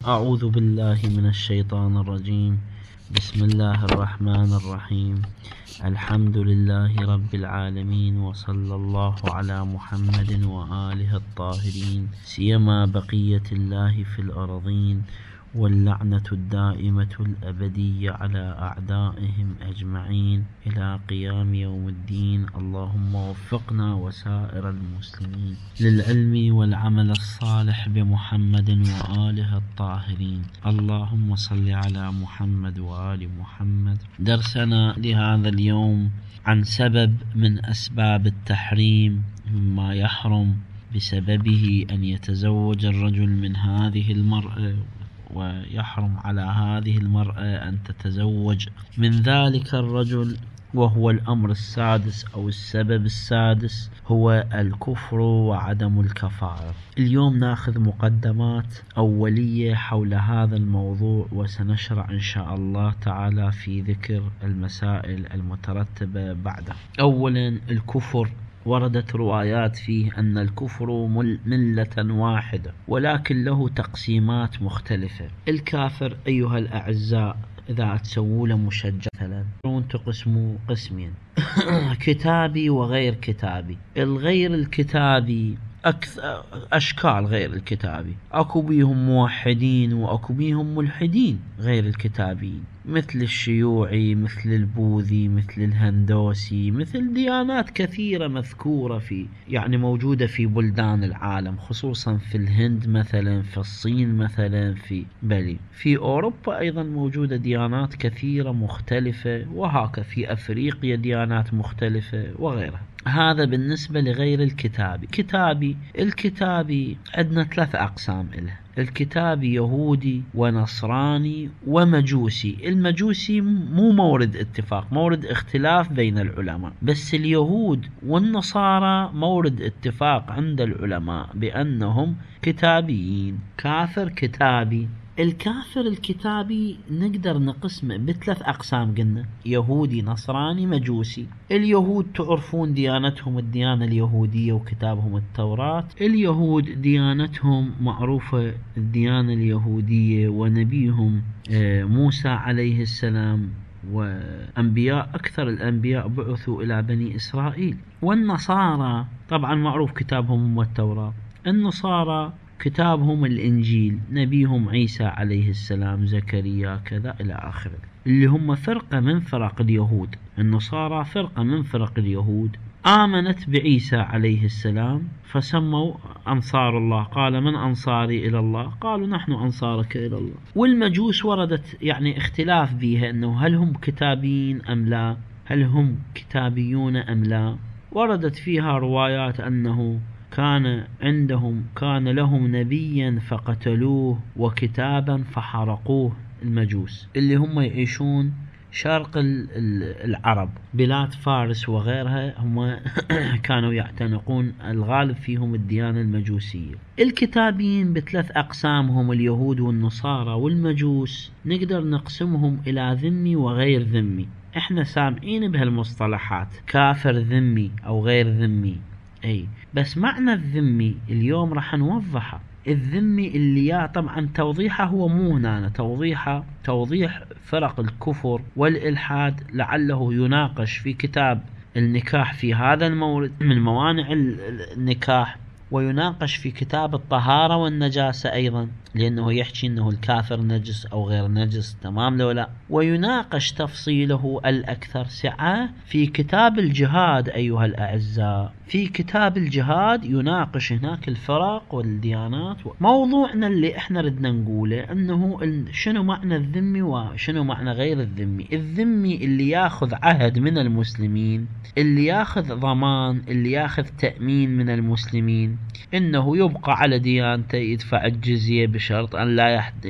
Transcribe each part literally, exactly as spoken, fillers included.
أعوذ بالله من الشيطان الرجيم. بسم الله الرحمن الرحيم. الحمد لله رب العالمين، وصلى الله على محمد وآله الطاهرين، سيما بقية الله في الأرضين، واللعنة الدائمة الأبدية على أعدائهم أجمعين إلى قيام يوم الدين. اللهم وفقنا وسائر المسلمين للعلم والعمل الصالح بمحمد وآله الطاهرين. اللهم صل على محمد وآل محمد. درسنا لهذا اليوم عن سبب من أسباب التحريم، مما يحرم بسببه أن يتزوج الرجل من هذه المرأة، ويحرم على هذه المرأة أن تتزوج من ذلك الرجل. وهو الأمر السادس أو السبب السادس هو الكفر وعدم الكفارة. اليوم ناخذ مقدمات أولية حول هذا الموضوع، وسنشرع إن شاء الله تعالى في ذكر المسائل المترتبة بعده. أولا، الكفر. وردت روايات فيه أن الكفر ملة واحدة، ولكن له تقسيمات مختلفة. الكافر أيها الأعزاء إذا تسووا له مشجع مثلا تقسموا قسمين كتابي وغير كتابي. الغير الكتابي أكثر أشكال غير الكتابي، أكو بيهم موحدين وأكو بيهم ملحدين غير الكتابيين، مثل الشيوعي، مثل البوذي، مثل الهندوسي، مثل ديانات كثيرة مذكورة في يعني موجودة في بلدان العالم، خصوصا في الهند مثلا، في الصين مثلا، في بلي في أوروبا أيضا موجودة ديانات كثيرة مختلفة، وهكذا في أفريقيا ديانات مختلفة وغيرها. هذا بالنسبة لغير الكتابي. كتابي الكتابي عندنا ثلاث أقسام له: الكتابي يهودي ونصراني ومجوسي. المجوسي مو مورد اتفاق، مورد اختلاف بين العلماء، بس اليهود والنصارى مورد اتفاق عند العلماء بأنهم كتابيين. كافر كتابي. الكافر الكتابي نقدر نقسمه بثلاث أقسام قلنا: يهودي، نصراني، مجوسي. اليهود تعرفون ديانتهم الديانة اليهودية وكتابهم التوراة. اليهود ديانتهم معروفة الديانة اليهودية، ونبيهم موسى عليه السلام، وأنبياء أكثر الأنبياء بعثوا إلى بني إسرائيل. والنصارى طبعا معروف كتابهم هو التوراة. النصارى كتابهم الإنجيل، نبيهم عيسى عليه السلام، زكريا، كذا إلى آخره، اللي هم فرقة من فرق اليهود. النصارى فرقة من فرق اليهود آمنت بعيسى عليه السلام فسموا أنصار الله. قال: من أنصاري إلى الله؟ قالوا: نحن أنصارك إلى الله. والمجوس وردت يعني اختلاف بها، أنه هل هم كتابيين أم لا، هل هم كتابيون أم لا. وردت فيها روايات أنه كان عندهم كان لهم نبيا فقتلوه، وكتابا فحرقوه. المجوس اللي هم يعيشون شرق العرب، بلاد فارس وغيرها، هم كانوا يعتنقون الغالب فيهم الديانة المجوسية. الكتابيين بثلاث أقسام هم اليهود والنصارى والمجوس. نقدر نقسمهم إلى ذمي وغير ذمي. احنا سامعين بهالمصطلحات: كافر ذمي أو غير ذمي. أي بس معنى الذمي اليوم راح نوضحه. الذمي اللي يا طبعا توضيحه هو مو هنا، توضيحه توضيح فرق الكفر والإلحاد لعله يناقش في كتاب النكاح في هذا المورد من موانع النكاح، ويناقش في كتاب الطهارة والنجاسة أيضا، لأنه يحكي أنه الكافر نجس أو غير نجس، تمام لو لا. ويناقش تفصيله الأكثر سعة في كتاب الجهاد أيها الأعزاء. في كتاب الجهاد يناقش هناك الفرق والديانات. موضوعنا اللي احنا ردنا نقوله أنه شنو معنى الذمي وشنو معنى غير الذمي. الذمي اللي ياخذ عهد من المسلمين، اللي ياخذ ضمان، اللي ياخذ تأمين من المسلمين إنه يبقى على ديانته، يدفع الجزية بشرط أن لا يحد...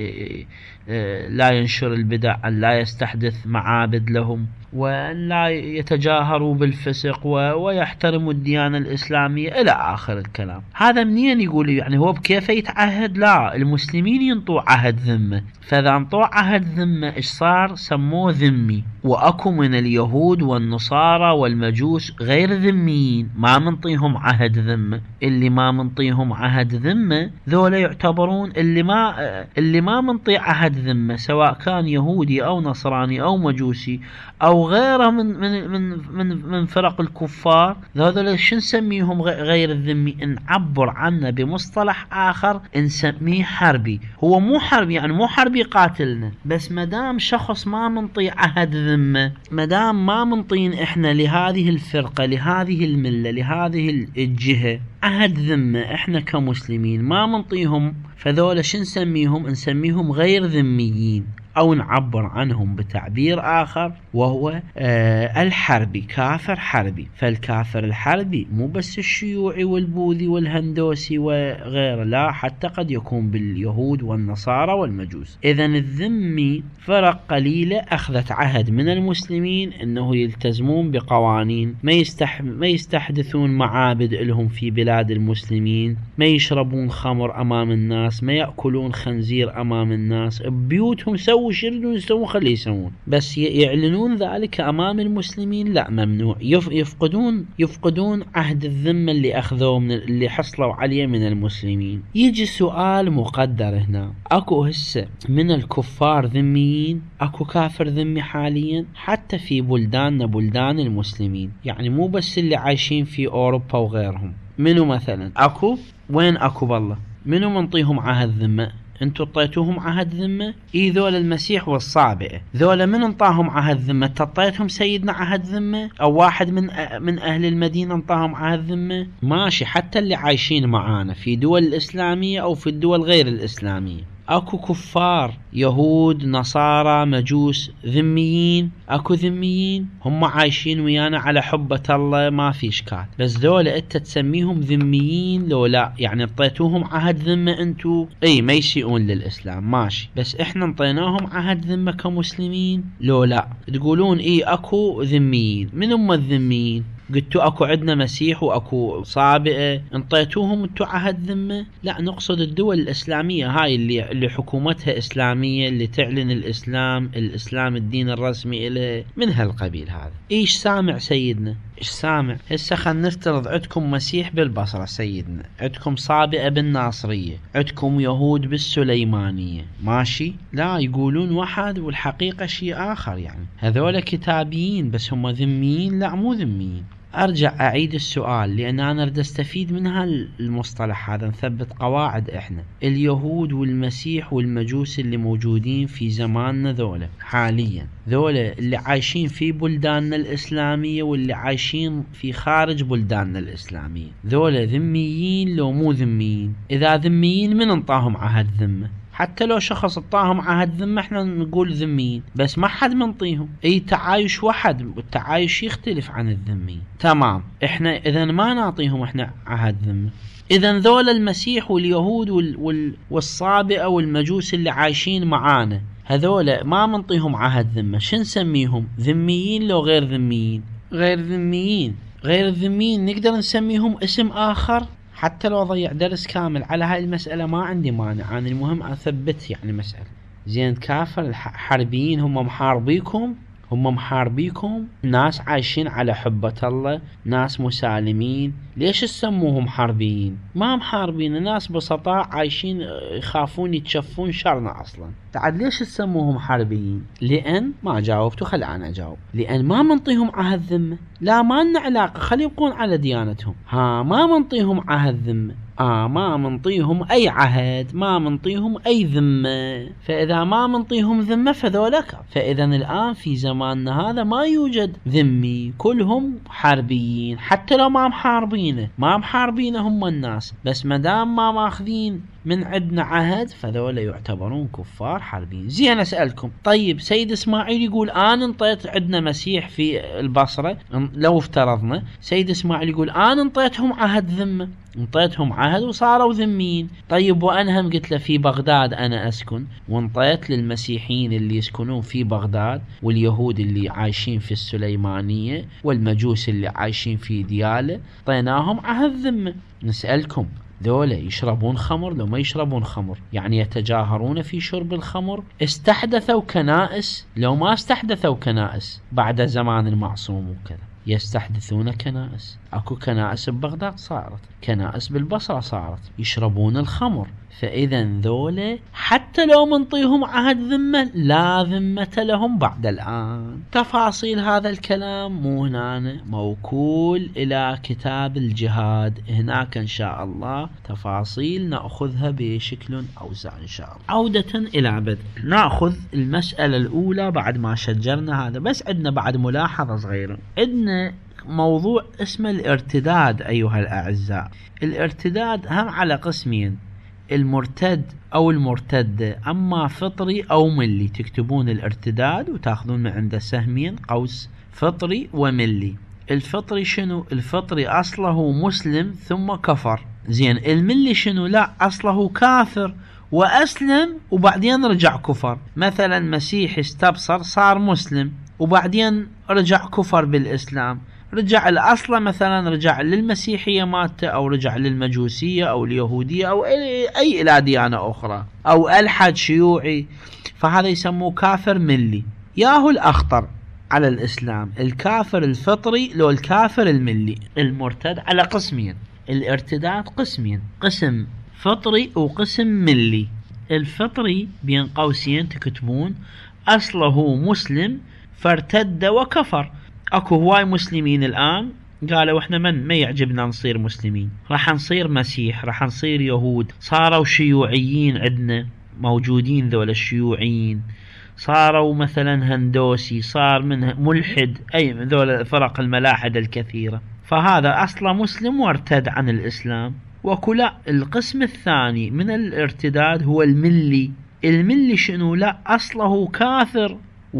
لا ينشر البدع، أن لا يستحدث معابد لهم، وأن لا يتجاهروا بالفسق، و... ويحترموا الديانة الديانة الإسلامية إلى آخر الكلام. هذا منين يقول يعني هو بكيف يتعهد؟ لا، المسلمين ينطوا عهد ذمة، فإذا انطوا عهد ذمة إيش صار؟ سموه ذمي. وأكو من اليهود والنصارى والمجوس غير ذميين ما منطيهم عهد ذمة. اللي ما منطيهم عهد ذمة ذولا يعتبرون اللي ما اللي ما منطي عهد ذمة، سواء كان يهودي أو نصراني أو مجوسي أو غيره من من من من, من فرق الكفار. ذولا شو نسميهم غير الذمي؟ نعبر عنه بمصطلح آخر نسميه حربي. هو مو حربي يعني مو حربي قاتلنا، بس مدام شخص ما منطي عهد ذمة، مدام ما منطين إحنا لهذه الفرقة لهذه الملة لهذه الجهة عهد ذمة، إحنا كمسلمين ما منطيهم، فذولا شو نسميهم؟ نسميهم غير ذميين، أو نعبر عنهم بتعبير آخر وهو آه الحربي، كافر حربي. فالكافر الحربي مو بس الشيوعي والبوذي والهندوسي وغيره، لا، حتى قد يكون باليهود والنصارى والمجوس. إذن الذمي فرق قليلة أخذت عهد من المسلمين أنه يلتزمون بقوانين، ما, يستح ما يستحدثون معابد لهم في بلاد المسلمين، ما يشربون خمر أمام الناس، ما يأكلون خنزير أمام الناس، بيوتهم سووا شردون يسوون خليه يسوون، بس يعلنون ذلك أمام المسلمين لا، ممنوع. يفقدون يفقدون عهد الذمة اللي أخذوه من اللي حصلوا عليه من المسلمين. يجي سؤال مقدر هنا، أكو هسه من الكفار ذميين؟ أكو كافر ذمي حاليا حتى في بلداننا بلدان المسلمين، يعني مو بس اللي عايشين في أوروبا وغيرهم. منو مثلا أكو؟ وين أكو بالله؟ منو منطيهم عهد ذمة؟ انتوا طيتوهم عهد ذمة؟ اي ذول المسيح والصابئة، ذولا من انطاهم عهد ذمة؟ تطيتهم سيدنا عهد ذمة؟ او واحد من من اهل المدينة انطاهم عهد ذمة؟ ماشي، حتى اللي عايشين معانا في دول الاسلامية او في الدول غير الاسلامية اكو كفار يهود نصارى مجوس ذميين، اكو ذميين هم عايشين ويانا على حبة الله ما في اشكال، بس ذولا انت تسميهم ذميين لو لا؟ يعني اعطيتوهم عهد ذمة انتو؟ اي ما يسيئون للاسلام ماشي، بس احنا انطيناهم عهد ذمة كمسلمين لو لا؟ تقولون اي اكو ذميين. من هم الذميين؟ قلتوا اكو عندنا مسيح واكو صابئة، انطيتوهم انتو عهد ذمة؟ لا، نقصد الدول الاسلامية هاي اللي اللي حكومتها اسلامية، اللي تعلن الاسلام الاسلام الدين الرسمي إله، من هالقبيل هذا. ايش سامع سيدنا؟ ايش سامع؟ هسه خلينا نفترض عندكم مسيح بالبصرة سيدنا، عندكم صابئة بالناصرية، عندكم يهود بالسليمانية، ماشي؟ لا، يقولون واحد والحقيقة شيء آخر. يعني هذول كتابيين بس هم ذميين؟ لا، مو ذميين. أرجع أعيد السؤال لأن أنا أريد أستفيد من هالمصطلح هذا، نثبت قواعد. إحنا اليهود والمسيح والمجوس اللي موجودين في زماننا ذولا حاليا، ذولا اللي عايشين في بلداننا الإسلامية واللي عايشين في خارج بلداننا الإسلامية، ذولا ذميين لو مو ذميين؟ إذا ذميين من انطاهم عهد ذمة؟ حتى لو شخص اطاهم عهد ذمة احنا نقول ذميين، بس ما حد منطيهم. اي تعايش واحد، والتعايش يختلف عن الذمي. تمام، احنا اذا ما نعطيهم احنا عهد ذمة، اذا ذول المسيح واليهود وال وال والصابئة والمجوس اللي عايشين معانا هذول ما منطيهم عهد ذمة، شو نسميهم؟ ذميين لو غير ذميين؟ غير ذميين. غير الذميين نقدر نسميهم اسم آخر حتى لو ضيع درس كامل على هاي المسألة، ما عندي مانع. أنا المهم أثبت يعني مسألة. زين، كافر الحربيين هم محاربيكم، هم محاربيكم ناس عايشين على حبة الله، ناس مسالمين، ليش تسموهم حربيين؟ ما محاربين، ناس بسطاء عايشين يخافون يتشفون شرنا أصلا. تعال ليش تسموهم حربيين؟ لأن ما جاوبتوا، خل أنا أجاوب. لأن ما منطيهم عهد ذمة. لا، ما لنا علاقة، خلي يبقون على ديانتهم. ها، ما منطيهم عهد ذمة. آه ما منطيهم أي عهد، ما منطيهم أي ذمة. فإذا ما منطيهم ذمة فذولك، فإذا الآن في زماننا هذا ما يوجد ذمي، كلهم حربيين، حتى لو ما محاربينه، ما محاربينه هم الناس، بس مدام ما ماخذين من عندنا عهد فذولا يعتبرون كفار حربين. زين أسألكم، طيب سيد إسماعيل يقول أنا انطيت، عندنا مسيح في البصرة، لو افترضنا سيد إسماعيل يقول أنا انطيتهم عهد ذمة، انطيتهم عهد وصاروا ذمين. طيب وأنهم قلت له في بغداد أنا أسكن، وانطيت للمسيحيين اللي يسكنون في بغداد واليهود اللي عايشين في السليمانية والمجوس اللي عايشين في ديالة، طيناهم عهد ذمة. نسألكم ذولا يشربون خمر لو ما يشربون خمر؟ يعني يتجاهرون في شرب الخمر؟ استحدثوا كنائس لو ما استحدثوا كنائس بعد زمان المعصوم وكذا؟ يستحدثون كنائس، اكو كنائس ببغداد صارت، كنائس بالبصرة صارت، يشربون الخمر. فإذا ذولا حتى لو منطيهم عهد ذمة لا ذمة لهم بعد الآن. تفاصيل هذا الكلام مو هنا، موكول إلى كتاب الجهاد، هناك إن شاء الله تفاصيل نأخذها بشكل أوسع إن شاء الله. عودة إلى بدء، نأخذ المسألة الأولى بعد ما شجرنا هذا، بس عندنا بعد ملاحظة صغيرة، عندنا موضوع اسمه الارتداد أيها الأعزاء. الارتداد هم على قسمين، المرتد أو المرتدة، أما فطري أو ملي. تكتبون الارتداد وتأخذون من عنده سهمين قوس فطري وملي. الفطري شنو؟ الفطري أصله مسلم ثم كفر. زين الملي شنو؟ لا أصله كافر وأسلم وبعدين رجع كفر. مثلا مسيحي استبصر صار مسلم وبعدين رجع كفر بالإسلام، رجع الأصل، مثلا رجع للمسيحية مالته أو رجع للمجوسية أو اليهودية أو أي إلى ديانة أخرى أو ألحد شيوعي، فهذا يسموه كافر ملي. ياهو الأخطر على الإسلام الكافر الفطري لو الكافر الملي. المرتد على قسمين، الارتداد قسمين، قسم فطري وقسم ملي. الفطري بين قوسين تكتبون أصله مسلم فارتد وكفر. اكو هواي مسلمين الان قالوا احنا من ما يعجبنا نصير مسلمين، راح نصير مسيح، راح نصير يهود، صاروا شيوعيين، عندنا موجودين ذول الشيوعيين، صاروا مثلا هندوسي، صار منه ملحد، اي من ذول الفرق الملاحدة الكثيرة، فهذا اصلا مسلم وارتد عن الاسلام. وكلا القسم الثاني من الارتداد هو الملي. الملي شنو؟ لا اصله كافر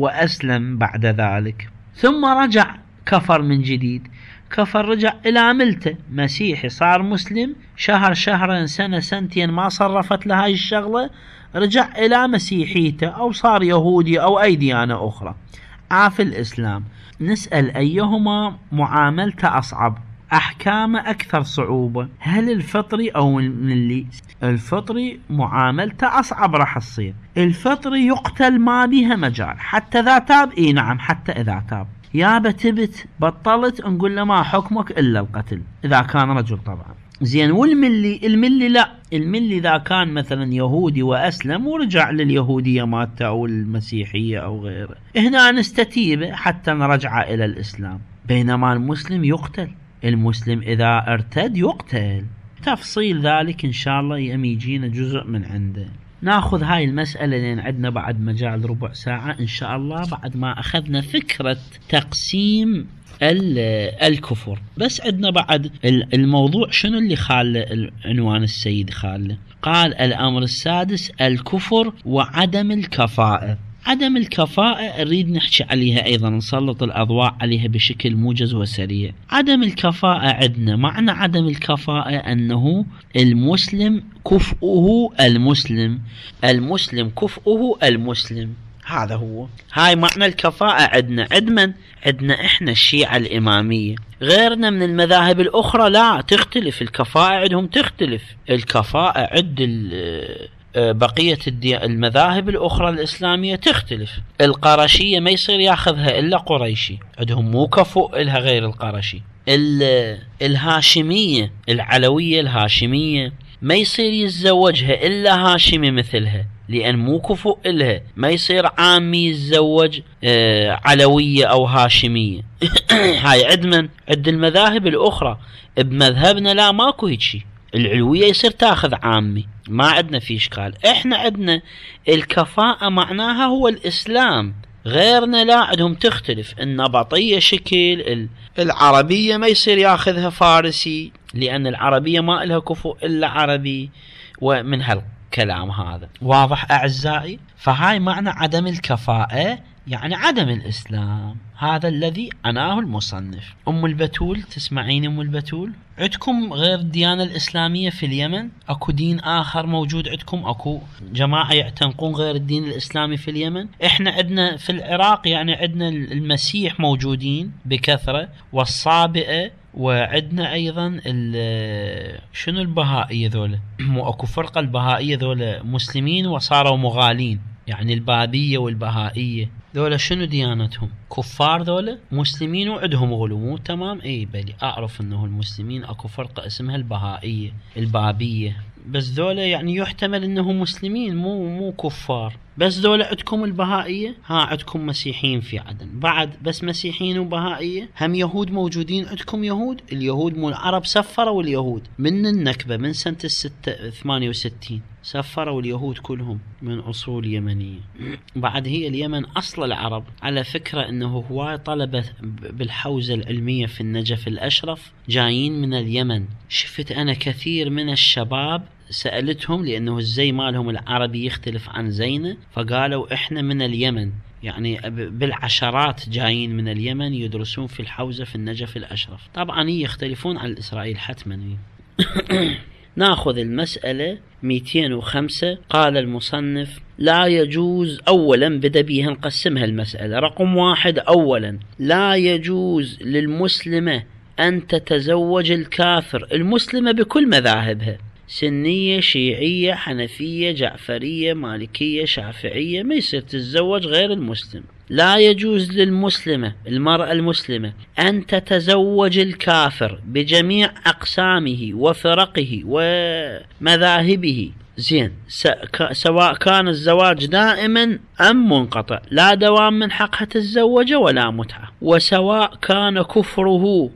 واسلم بعد ذلك ثم رجع كفر من جديد، كفر رجع إلى ملته، مسيحي صار مسلم، شهر شهرين سنة سنتين ما صرفت له هاي الشغلة، رجع إلى مسيحيته أو صار يهودي أو أي ديانة أخرى عاف الإسلام. نسأل أيهما معاملته أصعب، أحكامه أكثر صعوبة، هل الفطري أو الملي؟ الفطري معاملته أصعب راح تصير. الفطري يقتل ما بها مجال، حتى إذا تاب، إيه نعم حتى إذا تاب، يا بتبت بطلت نقول له ما حكمك إلا القتل إذا كان رجل طبعا. زين والملي؟ الملي لا، الملي إذا كان مثلا يهودي وأسلم ورجع لليهودية مالته أو المسيحية أو غيره، هنا نستتيبه حتى نرجع إلى الإسلام. بينما المسلم يقتل، المسلم إذا ارتد يقتل. تفصيل ذلك إن شاء الله يجينا جزء من عنده. ناخذ هاي المسألة لأن عندنا بعد مجال ربع ساعة إن شاء الله بعد ما أخذنا فكرة تقسيم الكفر. بس عندنا بعد الموضوع شنو اللي خاله العنوان السيد خاله، قال الأمر السادس الكفر وعدم الكفاءة. عدم الكفاءة نريد نحكي عليها أيضا، نسلط الأضواء عليها بشكل موجز وسريع. عدم الكفاءة عندنا معنى عدم الكفاءة أنه المسلم كفؤه المسلم، المسلم كفؤه المسلم، هذا هو، هاي معنى الكفاءة عندنا. عندنا عندنا إحنا الشيعة الإمامية، غيرنا من المذاهب الأخرى لا تختلف الكفاءة عندهم، تختلف الكفاءة عند بقية المذاهب الأخرى الإسلامية تختلف. القرشية ما يصير ياخذها إلا قريشي، عندهم مو كفؤ إلها غير القرشي. الهاشمية العلوية الهاشمية ما يصير يتزوجها إلا هاشمي مثلها، لأن مو كفؤ إلها، ما يصير عامي يتزوج علوية أو هاشمية. هاي عد من عد المذاهب الأخرى، بمذهبنا لا ماكو هيك، العلوية يصير تاخذ عامي، ما عندنا في إشكال. إحنا عندنا الكفاءة معناها هو الإسلام، غيرنا لا عندهم تختلف. النبطية شكل، العربية ما يصير ياخذها فارسي لأن العربية ما إلها كفؤ إلا عربي، ومن هالكلام هذا. واضح أعزائي؟ فهاي معنى عدم الكفاءة، يعني عدم الإسلام، هذا الذي عناه المصنف. أم البتول، تسمعين أم البتول؟ عندكم غير الديانة الإسلامية في اليمن؟ أكو دين آخر موجود عندكم؟ أكو جماعة يعتنقون غير الدين الإسلامي في اليمن؟ إحنا عندنا في العراق يعني عندنا المسيح موجودين بكثرة، والصابئة، وعندنا أيضا شنو البهائية ذولا، مو أكو فرقة البهائية ذولا مسلمين وصاروا مغالين، يعني البابية والبهائية ذولا شنو ديانتهم؟ كفار ذولا؟ مسلمين وعندهم غلو، تمام؟ اي بلي اعرف انه المسلمين اكو فرقة اسمها البهائية البابية، بس ذولا يعني يحتمل انهم مسلمين مو مو كفار. بس ذولا عندكم البهائية، ها عندكم مسيحيين في عدن بعد، بس مسيحيين وبهائية. هم يهود موجودين عندكم؟ يهود، اليهود مو العرب سفروا اليهود من النكبة من سنة الستة ثمانية وستين، سفروا اليهود كلهم من أصول يمنية. بعد هي اليمن أصل العرب. على فكرة أنه هواي طلبة بالحوزة العلمية في النجف الأشرف جايين من اليمن. شفت أنا كثير من الشباب سألتهم، لأنه الزي مالهم العربي يختلف عن زينا، فقالوا إحنا من اليمن، يعني بالعشرات جايين من اليمن يدرسون في الحوزة في النجف الأشرف. طبعا يختلفون عن الإسرائيل حتما. ناخذ المسألة مئتين وخمسة. قال المصنف: لا يجوز، أولا بدأ بيها نقسمها المسألة. رقم واحد، أولا لا يجوز للمسلمة أن تتزوج الكافر. المسلمة بكل مذاهبها، سنية، شيعية، حنفية، جعفرية، مالكية، شافعية، ما يصير تتزوج غير المسلم. لا يجوز للمسلمة، المرأة المسلمة، أن تتزوج الكافر بجميع أقسامه وفرقه ومذاهبه. زين، سواء كان الزواج دائما أم منقطع، لا دوام من حقها تتزوج ولا متعة. وسواء كان كفره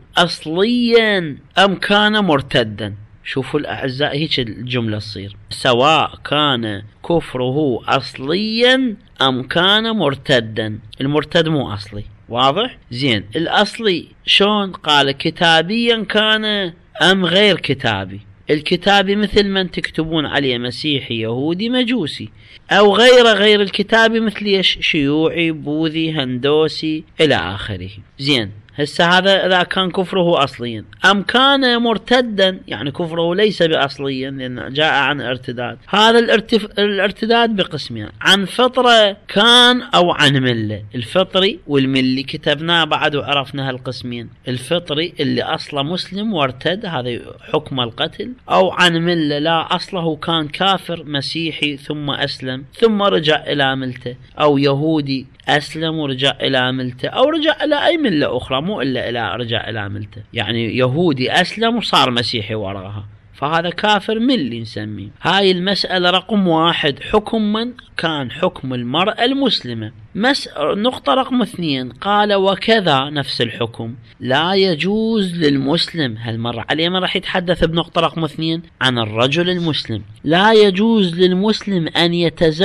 أصليا أم كان مرتدا. شوفوا الأعزاء هيك الجملة تصير، سواء كان كفره أصليا أم كان مرتدا. المرتد مو أصلي، واضح؟ زين، الأصلي شون؟ قال كتابيا كان أم غير كتابي. الكتابي مثل من تكتبون عليه مسيحي، يهودي، مجوسي، أو غير غير الكتابي مثل ايش؟ شيوعي، بوذي، هندوسي، إلى آخره. زين، هسه هذا إذا كان كفره أصليا. أم كان مرتدا، يعني كفره ليس بأصليا لأن جاء عن ارتداد. هذا الارتف... الارتداد بقسمين: عن فطرة كان أو عن ملة. الفطري والملي كتبناه بعد وعرفنا هالقسمين. الفطري اللي أصله مسلم وارتد، هذا حكم القتل. أو عن ملة، لا أصله كان كافر مسيحي ثم أسلم ثم رجع إلى ملته. أو يهودي أسلم ورجع إلى ملته، أو رجع إلى أي ملة أخرى، مو إلا إلى رجع إلى ملته، يعني يهودي أسلم وصار مسيحي وراها، فهذا كافر ملي نسميه. هاي المسألة رقم واحد. حكم من كان حكم المرأة المسلمة. مس... نقطة رقم اثنين، قال وكذا نفس الحكم لا يجوز للمسلم. هالمرة عليه ما راح يتحدث بنقطة رقم اثنين عن الرجل المسلم. لا يجوز للمسلم أن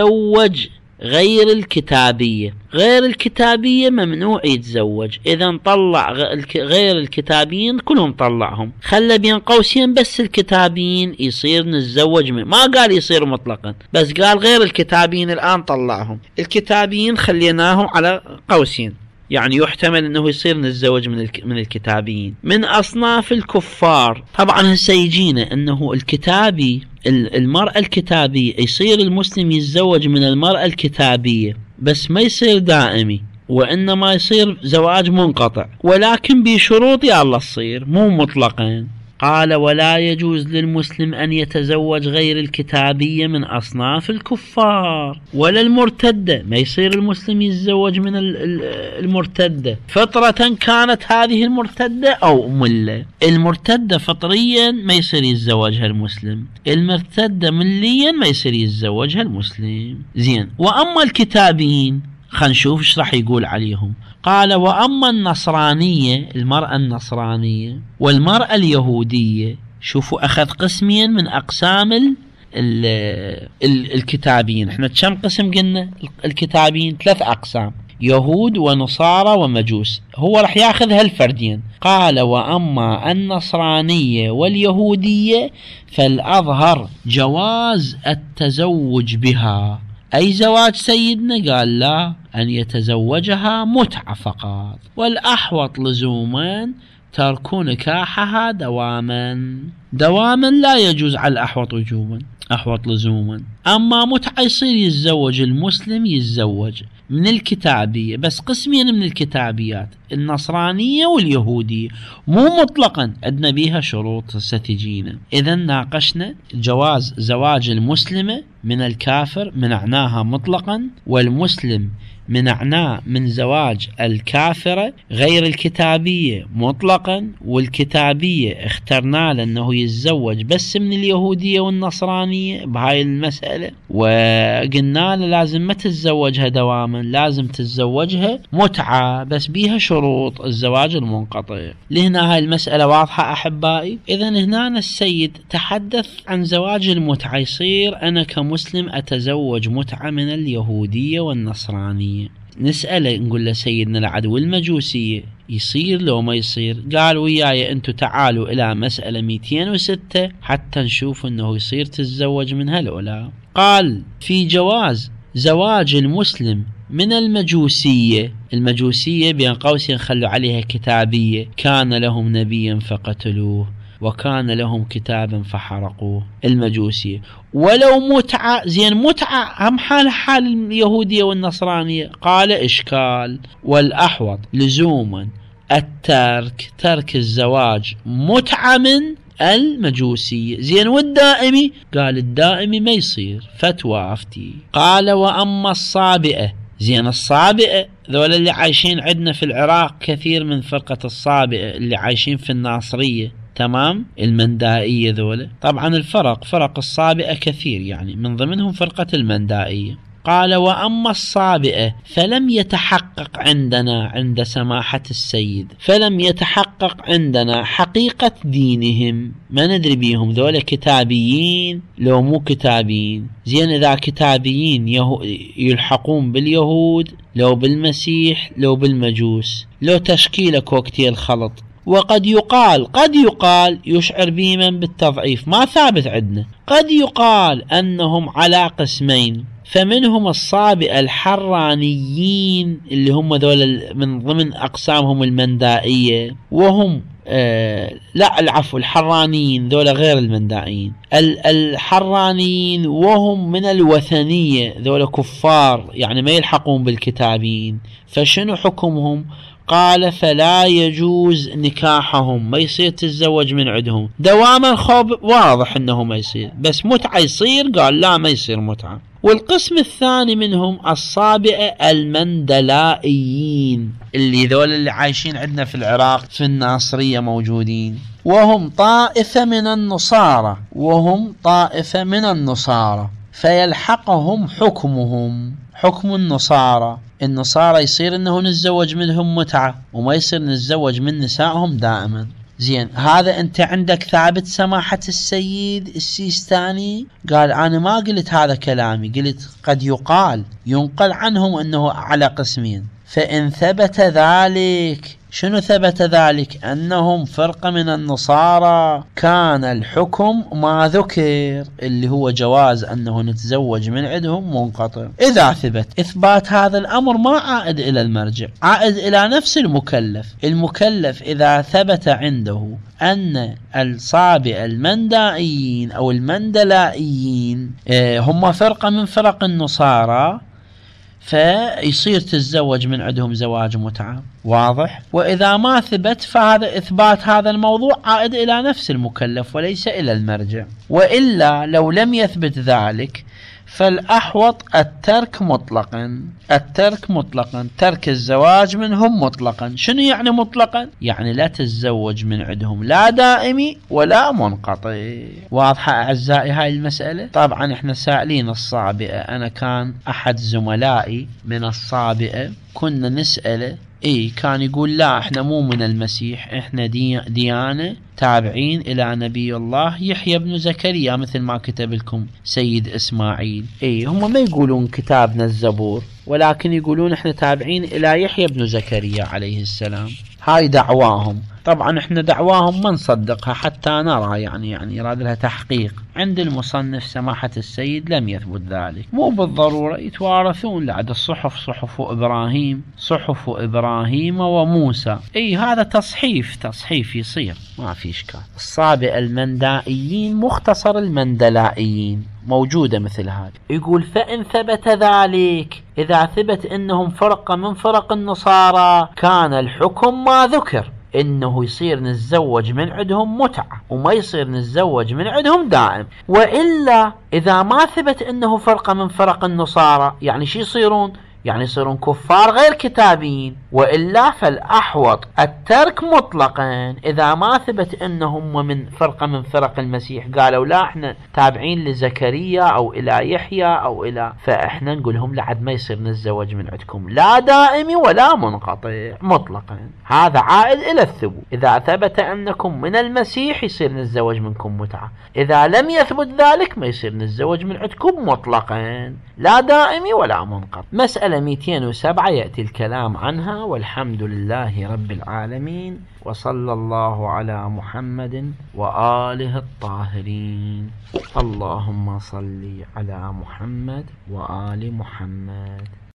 يتزوج غير الكتابية. غير الكتابية ممنوع يتزوج. إذا طلع غير الكتابيين كلهم طلعهم، خلى بين قوسين بس الكتابيين يصير نتزوج من. ما قال يصير مطلقا، بس قال غير الكتابيين الآن طلعهم. الكتابيين خليناهم على قوسين، يعني يحتمل انه يصير نتزوج من من الكتابيين. من اصناف الكفار طبعا هسه يجينا انه الكتابي، المرأة الكتابية يصير المسلم يتزوج من المرأة الكتابية، بس ما يصير دائمي، وانما يصير زواج منقطع، ولكن بشروط يا الله تصير، مو مطلقا. قال ولا يجوز للمسلم أن يتزوج غير الكتابية من أصناف الكفار ولا المرتدة. ما يصير المسلم يتزوج من المرتدة فطرة كانت هذه المرتدة أو ملة. المرتدة فطريا ما يصير يتزوجها المسلم، المرتدة مليا ما يصير يتزوجها المسلم. زين، وأما الكتابيين خلينا نشوف ايش راح يقول عليهم. قال وأما النصرانية، المرأة النصرانية والمرأة اليهودية، شوفوا أخذ قسمين من أقسام ال ال ال الكتابيين. احنا كم قسم قلنا الكتابيين؟ ثلاث أقسام: يهود ونصارى ومجوس، هو رح ياخذ هالفردين. قال وأما النصرانية واليهودية فالأظهر جواز التزوج بها. أي زواج سيدنا؟ قال لا، أن يتزوجها متعة فقط، والأحوط لزوما ترك نكاحها دواما. دواما لا يجوز على الأحوط وجوبا، أحوط لزوما. أما متعة يصير يتزوج المسلم، يتزوج من الكتابية، بس قسمين من الكتابيات، النصرانية واليهودية، مو مطلقا، عندنا بيها شروط ستجينا. إذا ناقشنا جواز زواج المسلمة من الكافر، منعناها مطلقا، والمسلم منعناه من زواج الكافرة غير الكتابية مطلقا، والكتابية اخترنا لأنه يتزوج بس من اليهودية والنصرانية بهاي المسألة، وقلنا له لازم ما تتزوجها دواما، لازم تتزوجها متعة بس بيها شروط الزواج المنقطع. لهنا هاي المسألة واضحة أحبائي. إذا هنا السيد تحدث عن زواج المتعة، يصير أنا كمسلم أتزوج متعة من اليهودية والنصرانية. نسأله نقول له سيدنا العدو المجوسية يصير لو ما يصير؟ قال وياي أنتوا تعالوا إلى مسألة مئتين وستة حتى نشوف أنه يصير تتزوج منها الأولى. قال في جواز زواج المسلم من المجوسية. المجوسية بين قوسين خلوا عليها كتابية، كان لهم نبيا فقتلوه وكان لهم كتابا فحرقوه، المجوسية. ولو متعة، زين متعة هم حال حال اليهودية والنصرانية. قال إشكال، والأحوط لزوما الترك، ترك الزواج متعة من المجوسية. زين والدائمي؟ قال الدائمي ما يصير، فتوى أفتي. قال وأما الصابئة، زين الصابئة ذولا اللي عايشين عندنا في العراق، كثير من فرقة الصابئة اللي عايشين في الناصرية، تمام، المندائية ذولا. طبعا الفرق فرق الصابئة كثير، يعني من ضمنهم فرقة المندائية. قال وأما الصابئة فلم يتحقق عندنا، عند سماحة السيد، فلم يتحقق عندنا حقيقة دينهم، ما ندري بيهم ذولا كتابيين لو مو كتابيين. زين إذا كتابيين يلحقون باليهود، لو بالمسيح، لو بالمجوس، لو تشكيلة كوكتيل خلط. وقد يقال، قد يقال يشعر بيمن بالتضعيف، ما ثابت عندنا، قد يقال أنهم على قسمين، فمنهم الصابئة الحرانيين اللي هم ذول من ضمن أقسامهم المندائية، وهم آه لا العفو الحرانيين ذولا غير المندائيين، الحرانيين وهم من الوثنية، ذولا كفار يعني ما يلحقون بالكتابين. فشنو حكمهم؟ قال فلا يجوز نكاحهم، ما يصير تتزوج من عندهم دواما. خوب واضح انه ما يصير، بس متعة يصير؟ قال لا ما يصير متعة. والقسم الثاني منهم الصابئة المندلائيين، اللي ذول اللي عايشين عندنا في العراق في الناصرية موجودين، وهم طائفة من النصارى، وهم طائفة من النصارى فيلحقهم حكمهم، حكم النصارى. النصارى يصير انه نتزوج منهم متعة، وما يصير نتزوج من نسائهم دائما. زين هذا انت عندك ثابت سماحة السيد السيستاني؟ قال انا ما قلت هذا كلامي، قلت قد يقال ينقل عنهم انه على قسمين. فان ثبت ذلك، شنو ثبت ذلك؟ أنهم فرقة من النصارى، كان الحكم ما ذكر اللي هو جواز أنه نتزوج من عندهم منقطع. إذا ثبت إثبات هذا الأمر ما عائد إلى المرجع، عائد إلى نفس المكلف. المكلف إذا ثبت عنده أن الصابئة المندائيين أو المندلائيين هم فرقة من فرق النصارى، فيصير تتزوج من عندهم زواج متعة. واضح؟ وإذا ما ثبت فهذا إثبات هذا الموضوع عائد إلى نفس المكلف وليس إلى المرجع. وإلا لو لم يثبت ذلك فالأحوط الترك مطلقا، الترك مطلقا، ترك الزواج منهم مطلقا. شنو يعني مطلقا؟ يعني لا تتزوج من عندهم لا دائمي ولا منقطع. واضحة أعزائي هاي المسألة؟ طبعا احنا سائلين الصابئة، أنا كان أحد زملائي من الصابئة كنا نسأله، اي كان يقول لا احنا مو من المسيح، احنا دي ديانة تابعين الى نبي الله يحيى بن زكريا مثل ما كتب لكم سيد اسماعيل. اي هم ما يقولون كتابنا الزبور، ولكن يقولون احنا تابعين إلى يحيى بن زكريا عليه السلام. هاي دعواهم. طبعا احنا دعواهم ما نصدقها حتى نرى يعني يعني يراد لها تحقيق. عند المصنف سماحة السيد لم يثبت ذلك. مو بالضرورة يتوارثون، لعد الصحف صحف إبراهيم صحف إبراهيم وموسى. اي هذا تصحيف تصحيف يصير ما في إشكال. الصابئ المندائيين مختصر المندلائيين موجودة مثل هذا. يقول فإن ثبت ذلك، إذا ثبت إنهم فرقة من فرق النصارى، كان الحكم ما ذكر، إنه يصير نتزوج من عندهم متعة وما يصير نتزوج من عندهم دائم. وإلا إذا ما ثبت إنه فرقة من فرق النصارى، يعني شي يصيرون؟ يعني يصيرون كفار غير كتابيين. وإلا فالأحوط الترك مطلقا. إذا ما ثبت إنهم من فرقة من فرق المسيح، قالوا لا احنا تابعين لزكريا أو إلى يحيى أو إلى، فإحنا نقولهم لعد ما يصير نتزوج من عندكم لا دائمي ولا منقطع مطلقا. هذا عائد إلى الثبوت. إذا ثبت أنكم من المسيح يصير نتزوج منكم متعة، إذا لم يثبت ذلك ما يصير نتزوج من عندكم مطلقا لا دائمي ولا منقطع. مسألة مئتين وسبعة يأتي الكلام عنها، والحمد لله رب العالمين، وصلى الله على محمد وآله الطاهرين. اللهم صل على محمد وآل محمد.